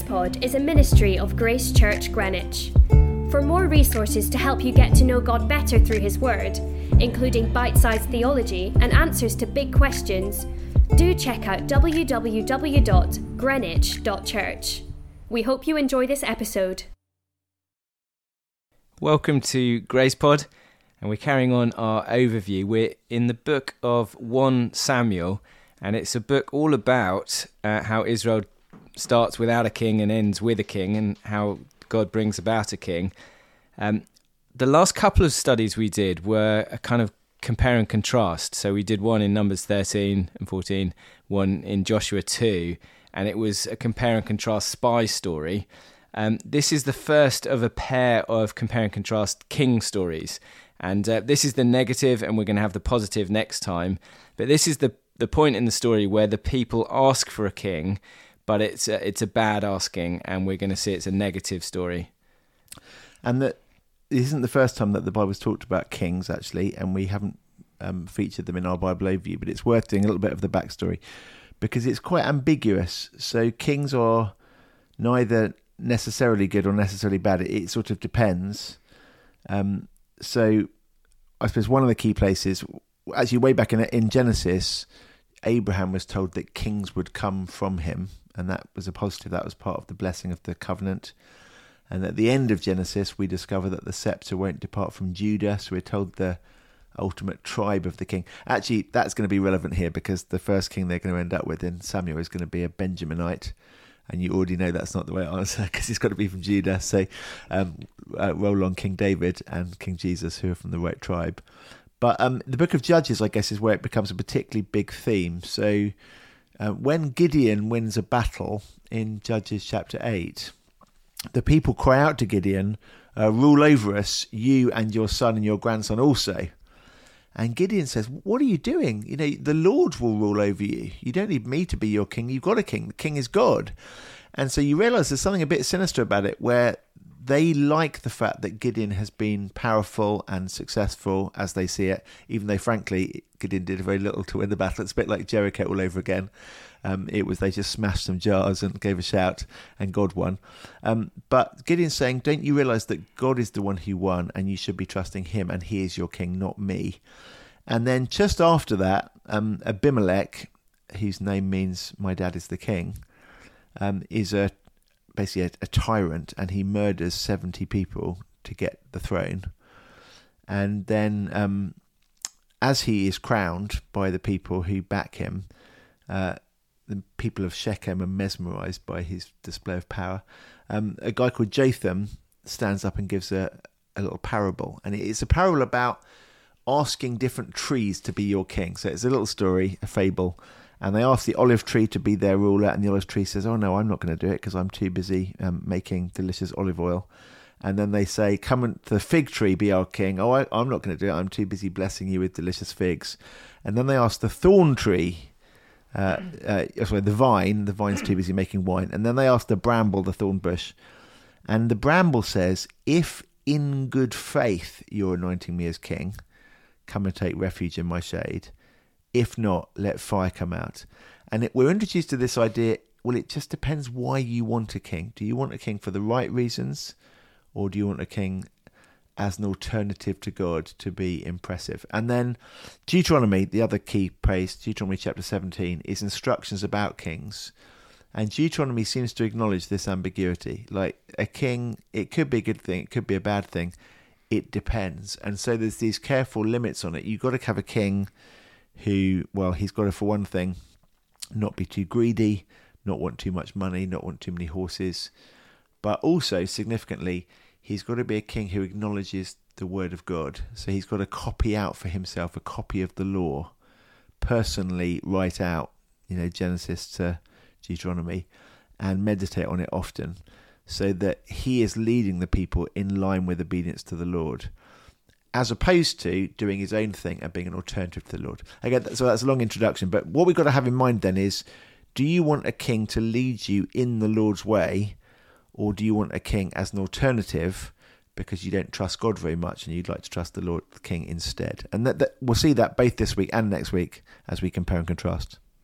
GracePod is a ministry of Grace Church Greenwich. For more resources to help you get to know God better through His Word, including bite-sized theology and answers to big questions, do check out www.greenwich.church. We hope you enjoy this episode. Welcome to GracePod, and we're carrying on our overview. We're in the book of 1 Samuel, and it's a book all about how Israel starts without a king and ends with a king, and how God brings about a king. The last couple of studies we did were a kind of compare and contrast. So we did one in Numbers 13 and 14, one in Joshua 2, and it was a compare and contrast spy story. This is the first of a pair of compare and contrast king stories. And this is the negative, and we're going to have the positive next time. But this is the point in the story where the people ask for a king, but it's a bad asking, and we're going to see it's a negative story. And that isn't the first time that the Bible's talked about kings, actually, and we haven't featured them in our Bible overview, but it's worth doing a little bit of the backstory, because it's quite ambiguous. So kings are neither necessarily good or necessarily bad. It sort of depends. So I suppose one of the key places, actually way back in Genesis, Abraham was told that kings would come from him, and that was a positive. That was part of the blessing of the covenant. And at the end of Genesis, we discover that the scepter won't depart from Judah, so we're told the ultimate tribe of the king. Actually, that's going to be relevant here, because the first king they're going to end up with in Samuel is going to be a Benjaminite, and you already know that's not the right answer, because he's got to be from Judah. So roll on King David and King Jesus, who are from the right tribe. But the book of Judges, I guess, is where it becomes a particularly big theme. So when Gideon wins a battle in Judges chapter 8, the people cry out to Gideon, rule over us, you and your son and your grandson also. And Gideon says, what are you doing? You know, the Lord will rule over you. You don't need me to be your king. You've got a king. The king is God. And so you realise there's something a bit sinister about it, where they like the fact that Gideon has been powerful and successful as they see it, even though, frankly, Gideon did very little to win the battle. It's a bit like Jericho all over again. They just smashed some jars and gave a shout, and God won. But Gideon's saying, don't you realise that God is the one who won, and you should be trusting him, and he is your king, not me. And then just after that, Abimelech, whose name means my dad is the king, is basically a tyrant, and he murders 70 people to get the throne. And then as he is crowned by the people who back him, the people of Shechem are mesmerised by his display of power. A guy called Jotham stands up and gives a little parable, and it's a parable about asking different trees to be your king. So it's a little story, a fable, and they ask the olive tree to be their ruler, and the olive tree says, oh no, I'm not going to do it because I'm too busy making delicious olive oil. And then they say, come and the fig tree be our king. Oh, I'm not going to do it. I'm too busy blessing you with delicious figs. And then they ask the thorn tree, the vine's too busy making wine. And then they ask the bramble, the thorn bush. And the bramble says, if in good faith you're anointing me as king, come and take refuge in my shade. If not, let fire come out. And we're introduced to this idea, well, it just depends why you want a king. Do you want a king for the right reasons, or do you want a king as an alternative to God to be impressive? And then Deuteronomy, the other key place, Deuteronomy chapter 17, is instructions about kings. And Deuteronomy seems to acknowledge this ambiguity. Like a king, it could be a good thing, it could be a bad thing. It depends. And so there's these careful limits on it. You've got to have a king who, well, he's got to, for one thing, not be too greedy, not want too much money, not want too many horses. But also, significantly, he's got to be a king who acknowledges the word of God. So he's got to copy out for himself a copy of the law, personally write out, Genesis to Deuteronomy, and meditate on it often, so that he is leading the people in line with obedience to the Lord, as opposed to doing his own thing and being an alternative to the Lord. Again, so that's a long introduction, but what we've got to have in mind then is, do you want a king to lead you in the Lord's way, or do you want a king as an alternative because you don't trust God very much and you'd like to trust the Lord, the King, instead? And that we'll see that both this week and next week as we compare and contrast.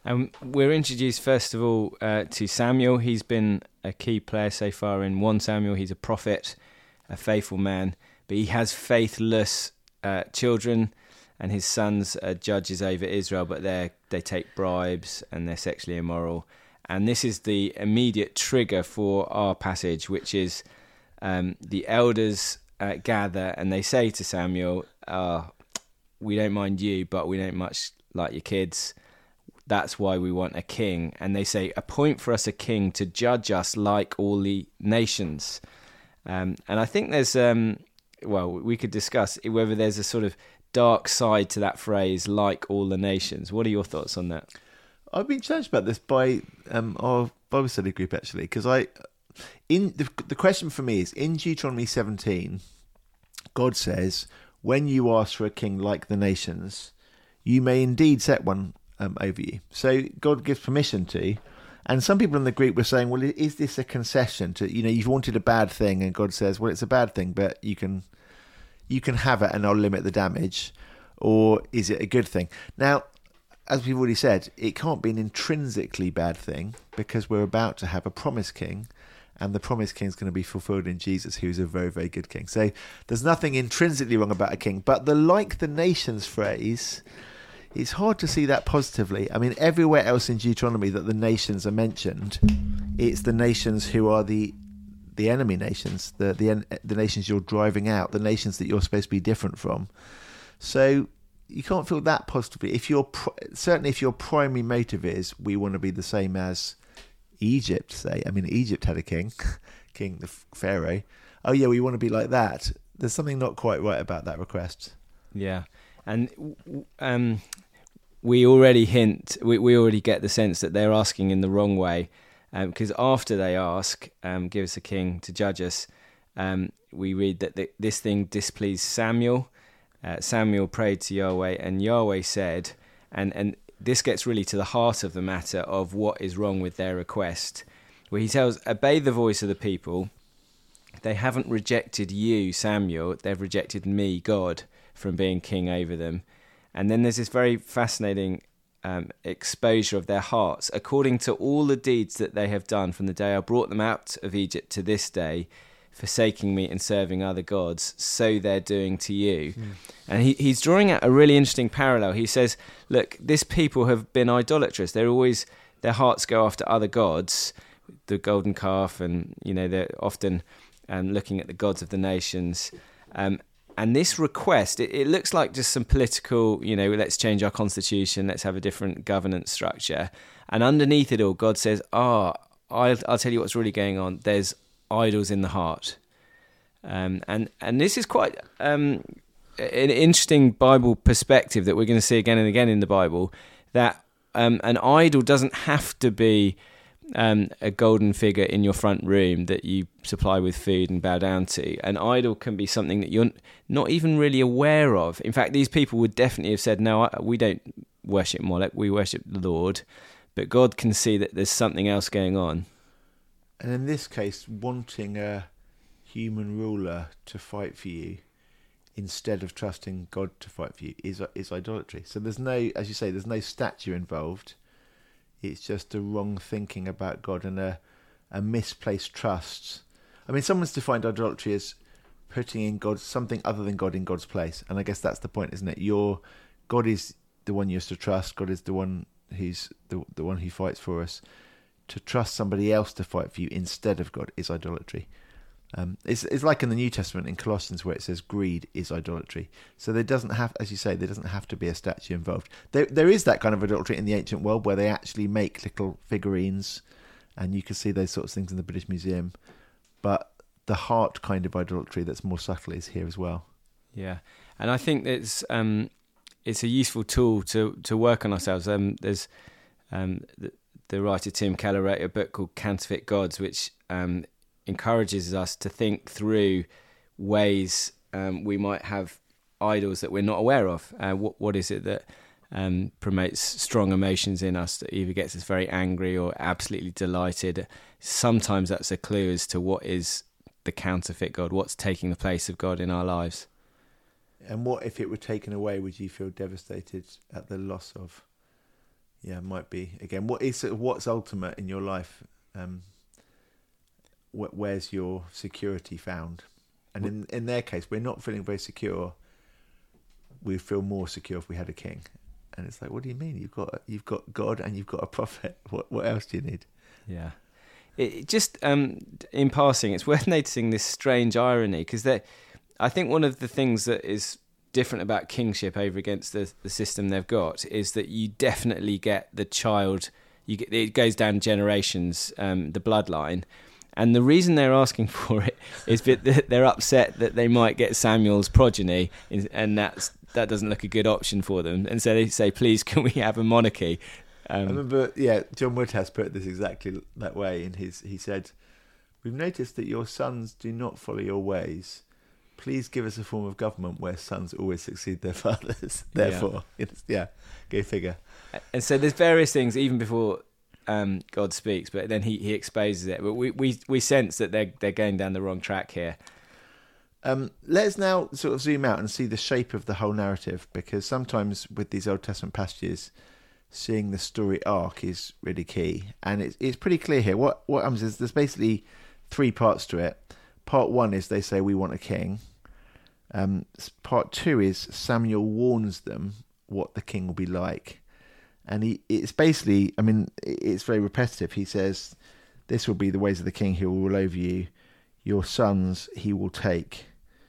And we're introduced, first of all, to Samuel. He's been a key player so far in 1 Samuel. He's a prophet, a faithful man, but he has faithless children, and his sons are judges over Israel, but they take bribes and they're sexually immoral. And this is the immediate trigger for our passage, which is the elders gather and they say to Samuel, we don't mind you, but we don't much like your kids. That's why we want a king. And they say, appoint for us a king to judge us like all the nations. And I think there's, we could discuss whether there's a sort of dark side to that phrase, like all the nations. What are your thoughts on that? I've been challenged about this by our Bible study group, actually, because the question for me is, in Deuteronomy 17, God says, when you ask for a king like the nations, you may indeed set one over you. So God gives permission to, and some people in the group were saying, well, is this a concession to, you've wanted a bad thing, and God says, well, it's a bad thing, but you can have it and I'll limit the damage, or is it a good thing? Now, as we've already said, it can't be an intrinsically bad thing, because we're about to have a promised king, and the promised king is going to be fulfilled in Jesus, who's a very, very good king. So there's nothing intrinsically wrong about a king, but the like the nations phrase, it's hard to see that positively. I mean, everywhere else in Deuteronomy that the nations are mentioned, it's the nations who are the enemy nations, the nations you're driving out, the nations that you're supposed to be different from. So you can't feel that positively. If your primary motive is we want to be the same as Egypt, say. I mean, Egypt had a king, the Pharaoh. Oh yeah, we want to be like that. There's something not quite right about that request. Yeah, and we already we already get the sense that they're asking in the wrong way, because after they ask, give us a king to judge us, we read that this thing displeased Samuel. Samuel prayed to Yahweh, and Yahweh said, and this gets really to the heart of the matter of what is wrong with their request, where he tells, obey the voice of the people. They haven't rejected you, Samuel, they've rejected me, God, from being king over them. And then there's this very fascinating exposure of their hearts. According to all the deeds that they have done from the day I brought them out of Egypt to this day, forsaking me and serving other gods, so they're doing to you. And he's drawing out a really interesting parallel. He says, look, this people have been idolatrous. Their hearts go after other gods, the golden calf, and they're often looking at the gods of the nations. And this request, it looks like just some political, let's change our constitution, let's have a different governance structure. And underneath it all, God says, I'll tell you what's really going on. There's idols in the heart, and this is quite an interesting Bible perspective that we're going to see again and again in the Bible, that an idol doesn't have to be a golden figure in your front room that you supply with food and bow down to. An idol can be something that you're not even really aware of. In fact, these people would definitely have said, no, we don't worship Molech, we worship the Lord, but God can see that there's something else going on. And in this case, wanting a human ruler to fight for you instead of trusting God to fight for you is idolatry. So there's no, as you say, there's no statue involved. It's just a wrong thinking about God and a misplaced trust. I mean, someone's defined idolatry as putting in God something other than God in God's place, and I guess that's the point, isn't it? God is the one you're to trust. God is the one who's the one who fights for us. To trust somebody else to fight for you instead of God is idolatry. It's like in the New Testament in Colossians where it says greed is idolatry. So there doesn't have, as you say, there doesn't have to be a statue involved. There is that kind of idolatry in the ancient world where they actually make little figurines, and you can see those sorts of things in the British Museum. But the heart kind of idolatry that's more subtle is here as well. Yeah, and I think it's a useful tool to work on ourselves. There's the writer Tim Keller wrote a book called Counterfeit Gods, which encourages us to think through ways we might have idols that we're not aware of. What is it that promotes strong emotions in us, that either gets us very angry or absolutely delighted? Sometimes that's a clue as to what is the counterfeit God, what's taking the place of God in our lives. And what if it were taken away? Would you feel devastated at the loss of Yeah, might be. Again, what's ultimate in your life? Where's your security found? And in their case, we're not feeling very secure. We feel more secure if we had a king. And it's like, what do you mean? You've got God and you've got a prophet. What else do you need? Yeah. It just in passing, it's worth noticing this strange irony, because I think one of the things that is different about kingship over against the system they've got is that you definitely get the child. It goes down generations, the bloodline. And the reason they're asking for it is that they're upset that they might get Samuel's progeny, and that doesn't look a good option for them. And so they say, please, can we have a monarchy? I remember, John Woodhouse put this exactly that way. He said, we've noticed that your sons do not follow your ways. Please give us a form of government where sons always succeed their fathers. Therefore, go figure. And so there's various things, even before God speaks, but then he exposes it. But we sense that they're going down the wrong track here. Let's now sort of zoom out and see the shape of the whole narrative, because sometimes with these Old Testament passages, seeing the story arc is really key. And it's pretty clear here. What happens is there's basically 3 parts to it. Part 1 is they say, we want a king. Part 2 is Samuel warns them what the king will be like. And it's basically, I mean, it's very repetitive. He says, this will be the ways of the king. He will rule over you. Your sons he will take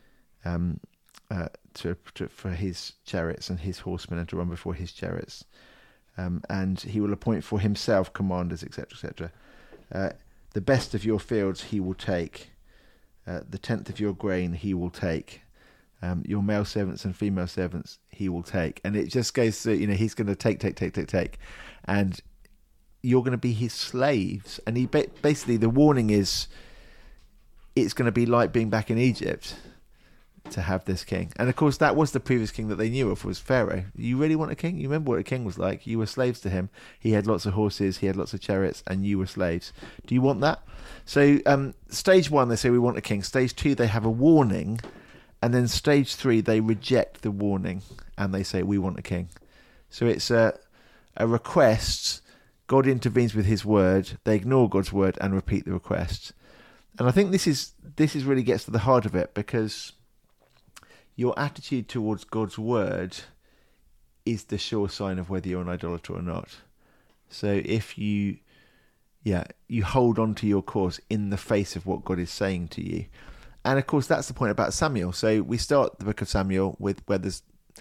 for his chariots and his horsemen, and to run before his chariots. And he will appoint for himself commanders, etc., etc. The best of your fields he will take. The 10th of your grain he will take. Your male servants and female servants he will take. And it just goes through, he's going to take. And you're going to be his slaves. And he basically, the warning is, it's going to be like being back in Egypt to have this king. And of course, that was the previous king that they knew of, was Pharaoh. You really want a king? You remember what a king was like? You were slaves to him. He had lots of horses, he had lots of chariots, and you were slaves. Do you want that? So stage 1, they say we want a king. Stage 2, they have a warning. And then stage 3, they reject the warning and they say, we want a king. So it's a request. God intervenes with his word. They ignore God's word and repeat the request. And I think this is really gets to the heart of it, because your attitude towards God's word is the sure sign of whether you're an idolater or not. So if you hold on to your course in the face of what God is saying to you. And of course, that's the point about Samuel. So we start the book of Samuel with where there's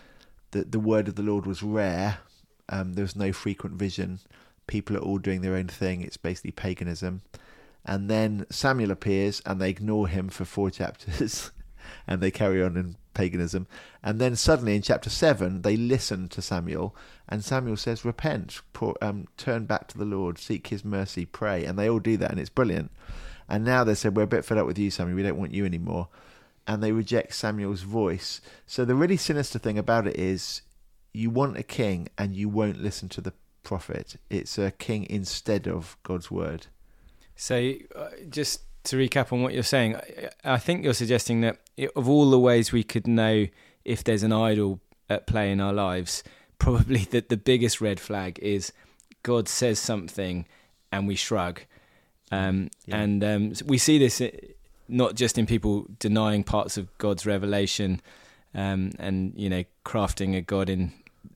the word of the Lord was rare. There was no frequent vision. People are all doing their own thing. It's basically paganism. And then Samuel appears and they ignore him for 4 chapters and they carry on in paganism. And then suddenly in chapter 7, they listen to Samuel, and Samuel says, repent, turn back to the Lord, seek his mercy, pray. And they all do that, and it's brilliant. And now they said, we're a bit fed up with you, Samuel. We don't want you anymore. And they reject Samuel's voice. So the really sinister thing about it is you want a king and you won't listen to the prophet. It's a king instead of God's word. So just to recap on what you're saying, I think you're suggesting that of all the ways we could know if there's an idol at play in our lives, probably that the biggest red flag is God says something and we shrug. And we see this not just in people denying parts of God's revelation, and crafting a God in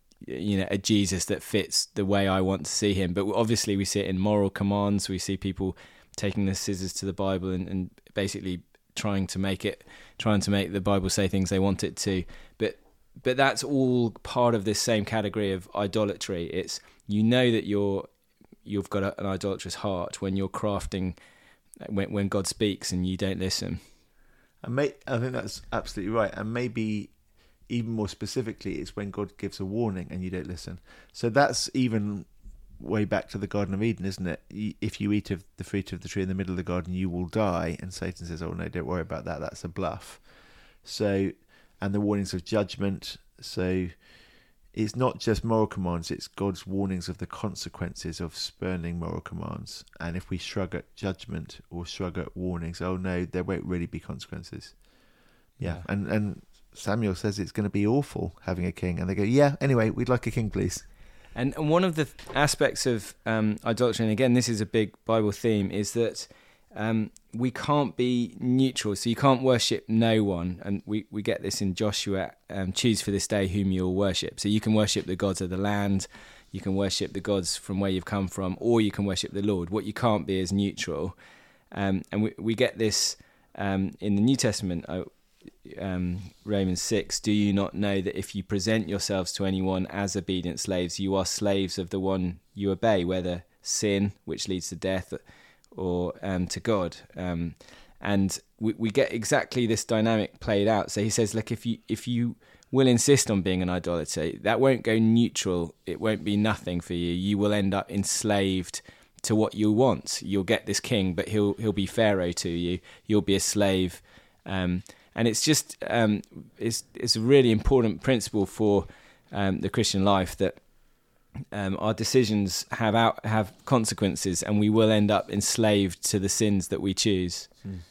a Jesus that fits the way I want to see him. But obviously we see it in moral commands. We see people taking the scissors to the Bible and basically trying to make the Bible say things they want it to. But that's all part of this same category of idolatry. It's that you've got an idolatrous heart when you're crafting, when God speaks and you don't listen. I think that's absolutely right. And maybe even more specifically, it's when God gives a warning and you don't listen. So that's even way back to the Garden of Eden, isn't it? If you eat of the fruit of the tree in the middle of the garden, you will die. And Satan says, oh no, don't worry about that. That's a bluff. So, and the warnings of judgment. So it's not just moral commands, it's God's warnings of the consequences of spurning moral commands. And if we shrug at judgment or shrug at warnings, oh no, there won't really be consequences. Yeah. And Samuel says it's going to be awful having a king. And they go, yeah, anyway, we'd like a king, please. And one of the aspects of idolatry, and again, this is a big Bible theme, is that we can't be neutral. So you can't worship no one. And we get this in Joshua, choose for this day whom you'll worship. So you can worship the gods of the land, you can worship the gods from where you've come from, or you can worship the Lord. What you can't be is neutral. And we get this in the New Testament, Romans 6, do you not know that if you present yourselves to anyone as obedient slaves, you are slaves of the one you obey, whether sin, which leads to death, or to God. And we get exactly this dynamic played out. So he says, look, if you will insist on being an idolater, that won't go neutral. It won't be nothing for you. You will end up enslaved to what you want. You'll get this king, but he'll be Pharaoh to you. You'll be a slave. And it's just it's a really important principle for the Christian life that our decisions have consequences, and we will end up enslaved to the sins that we choose.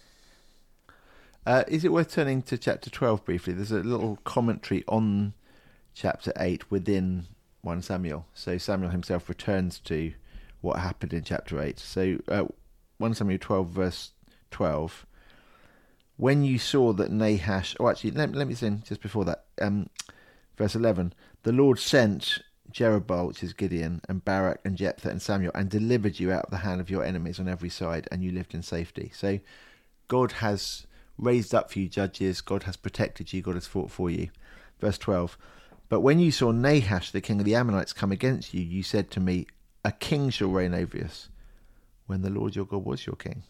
Is it worth turning to chapter 12 briefly? There's a little commentary on chapter 8 within 1 Samuel. So Samuel himself returns to what happened in chapter 8. So 1 Samuel 12 verse 12. When you saw that Nahash... Oh, actually, let me say just before that. Verse 11. The Lord sent Jerubbaal, which is Gideon, and Barak and Jephthah and Samuel, and delivered you out of the hand of your enemies on every side, and you lived in safety. So God has raised up for you judges. God has protected you. God has fought for you. Verse 12. But when you saw Nahash, the king of the Ammonites, come against you, you said to me, a king shall reign over us, when the Lord your God was your king.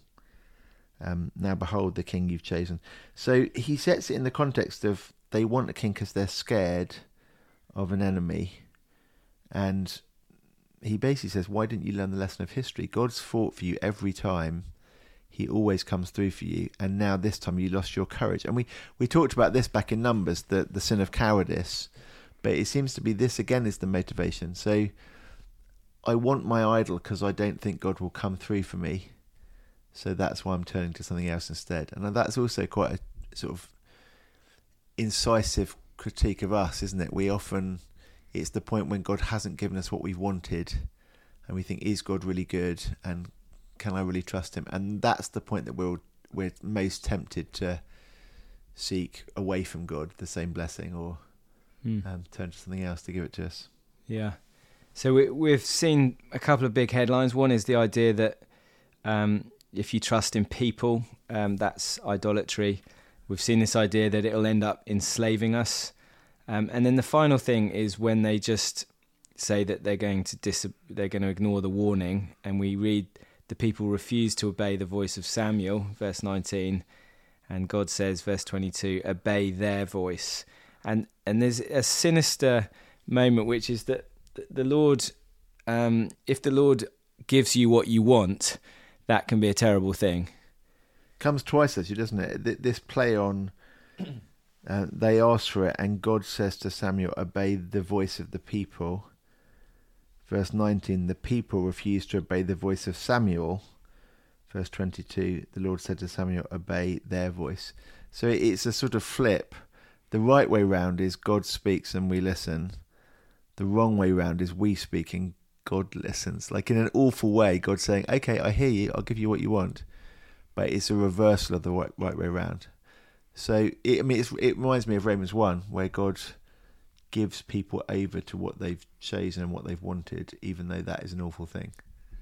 Now behold the king you've chosen. So he sets it in the context of they want a king because they're scared of an enemy. And he basically says, why didn't you learn the lesson of history? God's fought for you every time. He always comes through for you. And now this time you lost your courage. And we talked about this back in Numbers, the sin of cowardice. But it seems to be this again is the motivation. So I want my idol because I don't think God will come through for me. So that's why I'm turning to something else instead. And that's also quite a sort of incisive critique of us, isn't it? It's the point when God hasn't given us what we've wanted, and we think, is God really good? And can I really trust him? And that's the point that we're most tempted to seek away from God, the same blessing, or turn to something else to give it to us. Yeah. So we've seen a couple of big headlines. One is the idea that if you trust in people, that's idolatry. We've seen this idea that it'll end up enslaving us. And then the final thing is when they just say that they're going to ignore the warning, and we read the people refuse to obey the voice of Samuel, verse 19, and God says, verse 22, obey their voice. And there's a sinister moment, which is that the Lord, if the Lord gives you what you want, that can be a terrible thing. Comes twice, actually, doesn't it? This play on, they ask for it, and God says to Samuel, obey the voice of the people. Verse 19, the people refused to obey the voice of Samuel. Verse 22, the Lord said to Samuel, obey their voice. So it's a sort of flip. The right way round is God speaks and we listen. The wrong way round is we speak and God listens. Like in an awful way, God's saying, okay, I hear you, I'll give you what you want. But it's a reversal of the right way round. So, it reminds me of Romans 1, where God gives people over to what they've chosen and what they've wanted, even though that is an awful thing.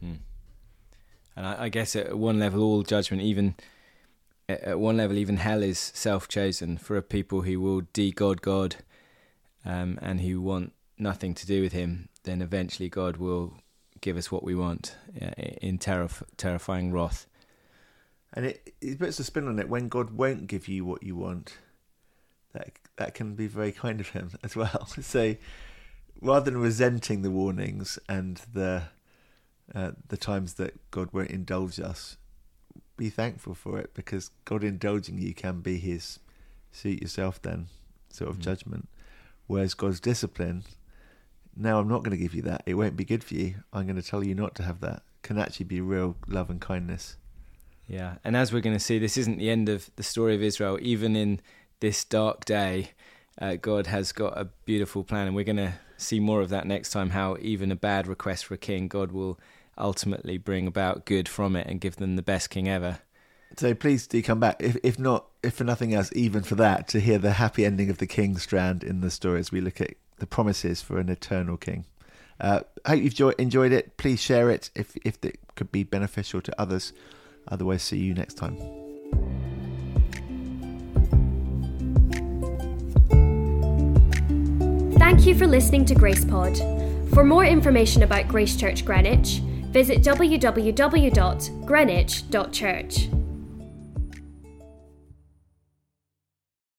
And I guess at one level, all judgment, even at one level, even hell is self-chosen for a people who will de-God God and who want nothing to do with him. Then eventually God will give us what we want in terrifying wrath. And it puts a spin on it. When God won't give you what you want, that can be very kind of him as well. So rather than resenting the warnings and the times that God won't indulge us, be thankful for it, because God indulging you can be his suit yourself then sort of judgment. Whereas God's discipline, no, I'm not going to give you that. It won't be good for you. I'm going to tell you not to have that. Can actually be real love and kindness. Yeah, and as we're going to see, this isn't the end of the story of Israel. Even in this dark day, God has got a beautiful plan, and we're going to see more of that next time, how even a bad request for a king, God will ultimately bring about good from it and give them the best king ever. So please do come back, if for nothing else, even for that, to hear the happy ending of the king strand in the story as we look at the promises for an eternal king. Hope you've enjoyed it. Please share it if it could be beneficial to others. Otherwise, see you next time. Thank you for listening to GracePod. For more information about Grace Church Greenwich, visit www.greenwich.church.